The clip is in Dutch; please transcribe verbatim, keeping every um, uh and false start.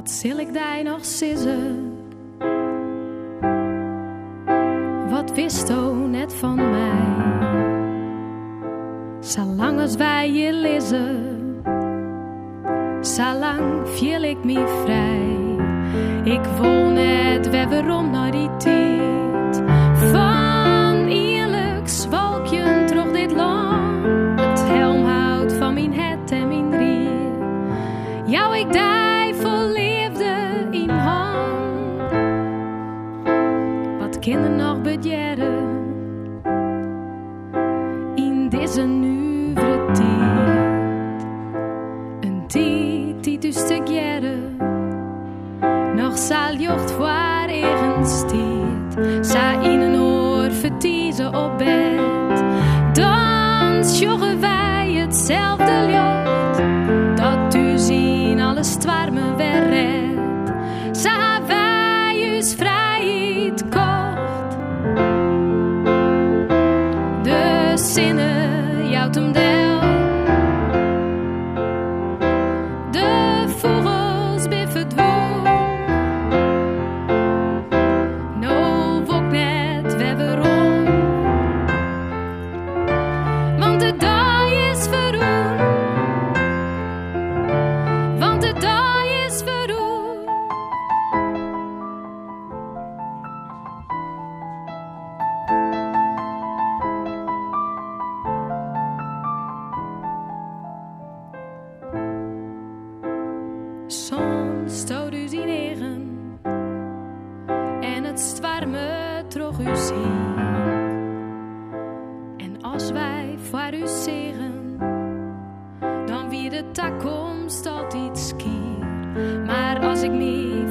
Zil ik die nog sissen? Wat wist o net van mij? Zolang als wij je lezen, zolang viel ik me vrij. Ik wil net weer waarom naar die tijd van eerlijk zwalkjen terug dit land. Het helmhout van mijn het en mijn rier. Jou ik die vol liefde in hand. Wat kinderen nog bedjeren in deze nieuwe tijd. Een tijd die dus te jaren nog zal jocht voor eigen stiet. Sa in een oor vertiezen op bed. Dan sjoggen wij hetzelfde licht. Dat u zien alles twarmen weer red. Sa wij us vrijheid kocht. De zinnen jouwt hem deel. De vogels biffen dwoel. Soms stoot u zien egen en het stwarme trog u zien. En als wij voor u zegen, dan wie de toekomst altijd skier. Maar als ik me